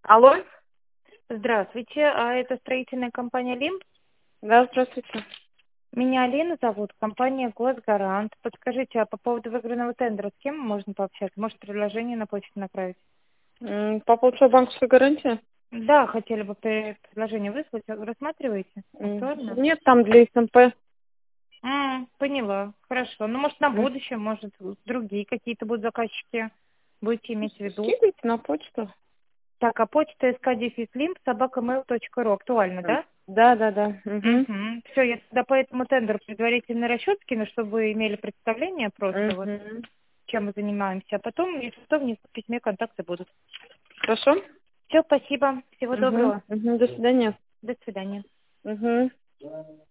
Алло? Здравствуйте, а это строительная компания «Лимб»? Да, здравствуйте. Меня Алина зовут, компания «Госгарант». Подскажите, а по поводу выигранного тендера с кем можно пообщаться? Может, предложение на почту направить? По поводу банковской гарантии? Да, хотели бы предложение выслать. Рассматриваете? Актуально? Нет, там для СМП. Поняла. Хорошо. Ну, может, на М. будущее, может, другие какие-то будут заказчики. Будете иметь в виду. Скидывайте на почту. Так, а почта skdefislimp@mail.ru. Актуально, да? Да, да, да. Угу. Угу. Все, я тогда по этому тендеру предварительный расчет скину, чтобы вы имели представление просто вот, Угу. чем мы занимаемся. А потом, если что, внизу в письме контакты будут. Хорошо? Все, спасибо. Всего Угу. доброго. Угу. До свидания. До свидания. Угу.